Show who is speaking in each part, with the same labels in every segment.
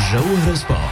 Speaker 1: جوهر سبورت.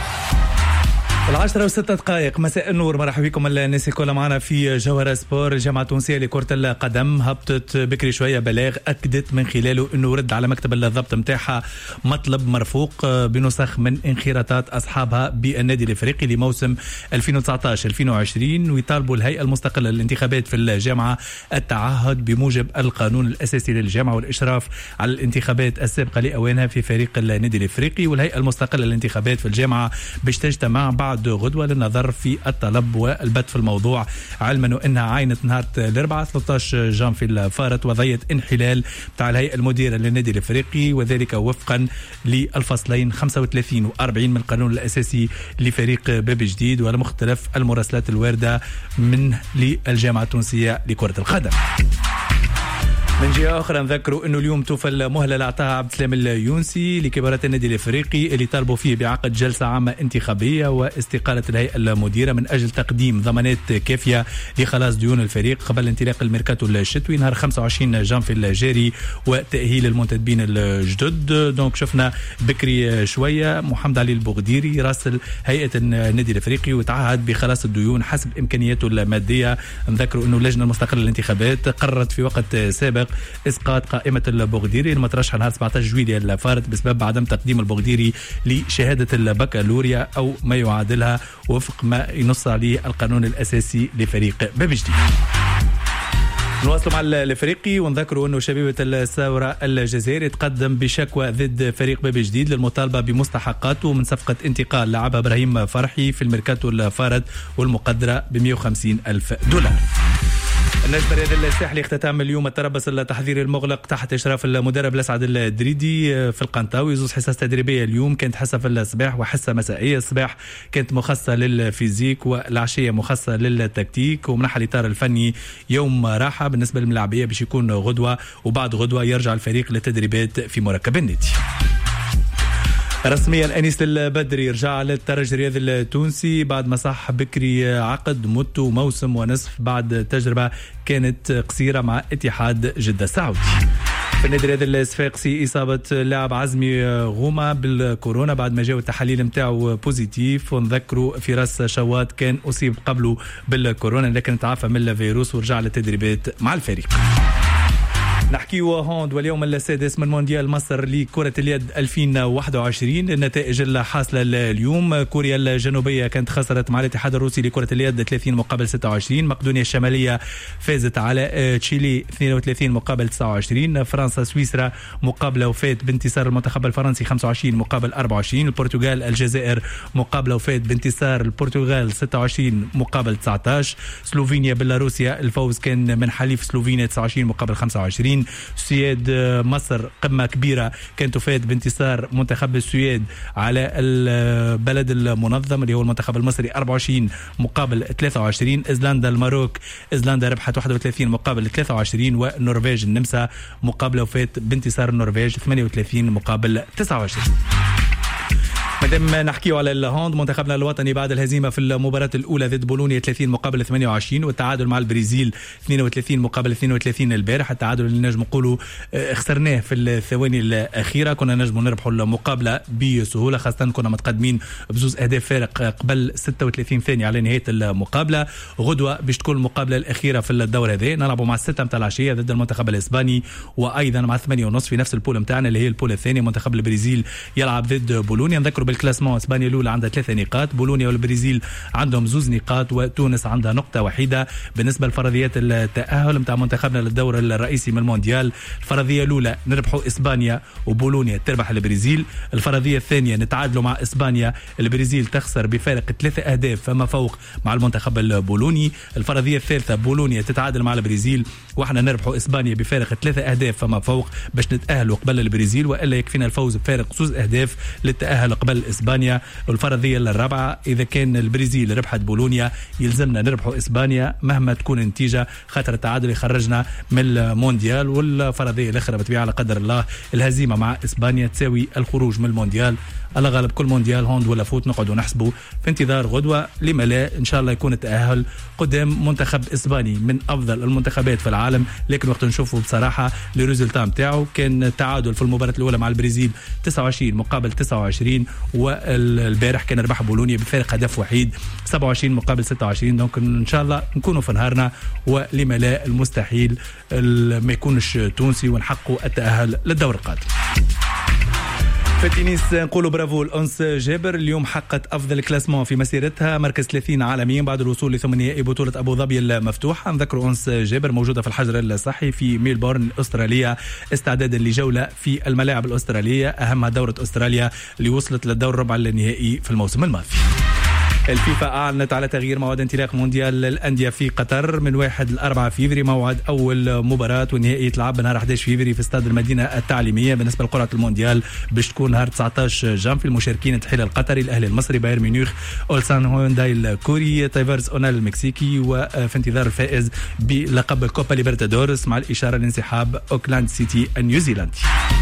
Speaker 2: 10:06 مساء النور، مرحبا بكم الناس كلها معنا في جوهر سبور. الجامعة التونسية لكرة القدم هبطت بكري شوية بلاغ أكدت من خلاله أنه رد على مكتب الضبط متاعها مطلب مرفوق بنسخ من انخراطات أصحابها بالنادي الإفريقي لموسم 2019-2020، ويطالبوا الهيئة المستقلة للانتخابات في الجامعة التعهد بموجب القانون الأساسي للجامعة والإشراف على الانتخابات السابقة لأوانها في فريق النادي الإفريقي. والهيئة المستقلة للانتخابات في الجامعة باش تجتمع بعد غدوة للنظر في الطلب والبت في الموضوع، علما أنها عينت نهار الأربعاء 13 جانفي الفارط وضعية انحلال بتاع الهيئة المديرة للنادي الإفريقي، وذلك وفقا للفصلين 35 و 40 من القانون الأساسي لفريق باب جديد ولمختلف المراسلات الواردة من للجامعة التونسية لكرة القدم. من جهة أخرى نذكروا أنه اليوم توفى المهلة اللي أعطاها عبد السلام اليونسي لكبارات النادي الإفريقي اللي طالبوا فيه بعقد جلسة عامة انتخابية واستقالة الهيئة المديرة من أجل تقديم ضمانات كافية لخلاص ديون الفريق قبل انطلاق الميركاتو الشتوي نهار 25 جانفي الجاري وتأهيل المنتدبين الجدد. دونك شفنا بكري شوية محمد علي البغديري راسل هيئة النادي الإفريقي وتعهد بخلاص الديون حسب إمكانياته المادية. نذكروا أنه اللجنة المستقلة للانتخابات قررت في وقت سابق اسقاط قائمه البغديري المطرحه نهار 17 جويلية الفارط بسبب عدم تقديم البغديري لشهاده البكالوريا او ما يعادلها وفق ما ينص عليه القانون الاساسي لفريق باب جديد. نواصلوا مع الافريقي ونذكروا انه شبيبه الثوره الجزائري تقدم بشكوى ضد فريق باب جديد للمطالبه بمستحقاته من صفقه انتقال لاعب ابراهيم فرحي في الميركاتو الفارط والمقدره $150,000. النجم الرياضي الساحلي اختتم اليوم التربص التحضيري المغلق تحت اشراف المدرب الاسعد الدريدي في القنطاوي. زوج حصص تدريبيه اليوم، كانت حصه في الصباح وحصه مسائيه. الصباح كانت مخصصه للفيزيك والعشيه مخصصه للتكتيك، ومنح الاطار الفني يوم راحه بالنسبه للملاعبيه باش يكون غدوه، وبعد غدوه يرجع الفريق للتدريبات في مركب النادي. رسميا أنيس البدري رجع للترجي الرياضي التونسي بعد ما صح بكري عقد مدته موسم ونصف بعد تجربة كانت قصيرة مع اتحاد جدة السعودي. في النادي الرياضي الصفاقسي إصابة اللاعب عزمي غومة بالكورونا بعد ما جاء التحاليل متاعه بوزيتيف. ونذكروا فراس شوات كان أصيب قبله بالكورونا لكن تعافى من الفيروس ورجع للتدريبات مع الفريق. نحكيو هوند واليوم السادس من مونديال مصر لكرة اليد 2021. النتائج الحاصلة اليوم: كوريا الجنوبية كانت خسرت مع الاتحاد الروسي لكرة اليد 30 مقابل 26. مقدونيا الشمالية فازت على تشيلي 32 مقابل 29. فرنسا سويسرا مقابلة وفات بانتصار المنتخب الفرنسي 25 مقابل 24. البرتغال الجزائر مقابلة وفات بانتصار البرتغال 26 مقابل 19. سلوفينيا بيلاروسيا الفوز كان من حليف سلوفينيا 29 مقابل 25. السويد مصر قمة كبيرة كانت تفاد بانتصار منتخب السويد على البلد المنظم اللي هو المنتخب المصري 24 مقابل 23. إيزلندا الماروك، إيزلندا ربحت 31 مقابل 23. والنرويج النمسا مقابلة وفات بانتصار النرويج 38 مقابل 29. مادام نحكيو على الهوند، منتخبنا الوطني بعد الهزيمة في المباراة الأولى ضد بولونيا 30 مقابل 28 والتعادل مع البرازيل 32 مقابل 32 البارح. التعادل اللي نجم نقولوا خسرناه في الثواني الأخيرة، كنا نجم نربحوا المقابلة بسهولة خاصة كنا متقدمين بزوز أهداف فارق قبل 36 ثانية على نهاية المقابلة. غدوة باش تكون المقابلة الأخيرة في الدور هذا، نلعبوا مع 6 متاع العشية ضد المنتخب الإسباني، وأيضا مع 8:30 في نفس البول متاعنا اللي هي البول الثاني منتخب البرازيل يلعب ضد بولونيا. نذكروا بالكلاسمون اسبانيا الاولى عندها 3 نقاط، بولونيا والبرازيل عندهم 2 نقاط، وتونس عندها نقطه وحيده. بالنسبه لفرضيات التاهل نتاع منتخبنا للدور الرئيسي من المونديال، الفرضيه الاولى نربحوا اسبانيا وبولونيا تربح البرازيل. الفرضيه الثانيه نتعادلوا مع اسبانيا، البرازيل تخسر بفارق 3 أهداف فما فوق مع المنتخب البولوني. الفرضيه الثالثه بولونيا تتعادل مع البرازيل واحنا نربحوا اسبانيا بفارق 3 أهداف فما فوق باش نتاهلوا قبل البرازيل، والا يكفينا الفوز بفارق 2 أهداف للتاهل قبل اسبانيا. والفرضيه الرابعه اذا كان البرازيل ربحت بولونيا يلزمنا نربحوا اسبانيا مهما تكون النتيجه، خاطر التعادل يخرجنا من المونديال. والفرضيه الاخرى بتبيع على قدر الله الهزيمه مع اسبانيا تساوي الخروج من المونديال. الله غالب كل مونديال هوند ولا فوت نقعدوا نحسبوا في انتظار غدوه لما لا ان شاء الله يكون التاهل قدام منتخب اسباني من افضل المنتخبات في العالم. لكن وقت نشوفوا بصراحه الريزلت نتاعو كان تعادل في المباراه الاولى مع البرازيل 29 مقابل 29 والبارح كان ربح بولونيا بفارق هدف وحيد 27 مقابل 26. دونك ان شاء الله نكونوا في نهارنا، ولما لا المستحيل ما يكونش تونسي ونحققوا التأهل للدور القادم. في التنس نقولوا برافو الأنس جابر، اليوم حققت أفضل كلاسمون في مسيرتها، مركز 30 عالميا بعد الوصول لثمانية بطولة أبو ظبي المفتوحة. نذكروا أنس جابر موجودة في الحجر الصحي في ميلبورن الأسترالية استعدادا لجولة في الملاعب الأسترالية، أهمها دورة أستراليا اللي وصلت للدور الربع النهائي في الموسم الماضي. الفيفا أعلنت على تغيير موعد انطلاق مونديال الأندية في قطر من 1 ل 4 فيفري. موعد أول مباراة والنهائي يتلعب بنهار 11 فيفري في استاد المدينة التعليمية. بالنسبة لقرعة المونديال باش تكون نهار 19 جانفي. المشاركين التحيل القطري، الأهلي المصري، بايرن ميونخ، أولسان هونداي الكوري، تايفرز أونال المكسيكي، وفي انتظار الفائز بلقب كوبا ليبرتادورس مع الإشارة لانسحاب أوكلاند سيتي النيوزيلندي.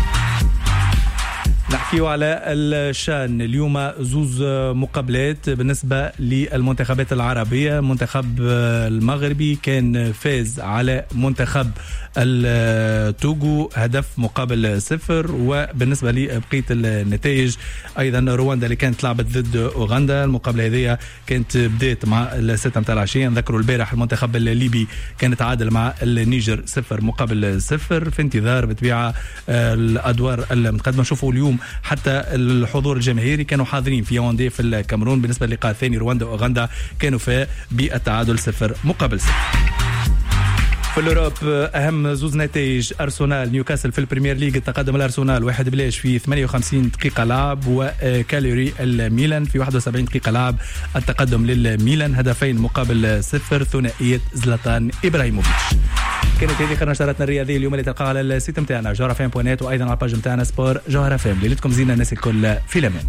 Speaker 2: نحكيو على الشان اليوم زوز مقابلات بالنسبة للمنتخبات العربية. المنتخب المغربي كان فاز على منتخب التوغو هدف مقابل 0، وبالنسبة لبقية النتائج أيضا رواندا اللي كانت لعبت ضد أوغندا، المقابلة هذه كانت بدأت مع 6 متاع العشية. نذكروا البارح المنتخب الليبي كان تعادل مع النيجر 0 مقابل 0 في انتظار بطبيعة الأدوار المتقدمة. شوفوا اليوم حتى الحضور الجماهيري كانوا حاضرين في ياوندي في الكاميرون. بالنسبة للقاء الثاني رواندا وأوغندا كانوا فيه بالتعادل 0 مقابل 0. في الأوروب أهم زوز نتائج: أرسنال نيوكاسل في البريمير ليج، تقدم الأرسنال 1-0 في 58 دقيقة لعب، وكاليوري الميلان في 71 دقيقة لعب التقدم للميلان هدفين مقابل 0 ثنائية زلاتان إبراهيموفيتش. كانت هذه خير نشراتنا الرياضية اليوم اللي تلقاها على السيت متاعنا جوهرة فام بوينات، وأيضا على الباج متاعنا سبور جوهرة فام. ليلتكم زينة الناس الكل في الأمان.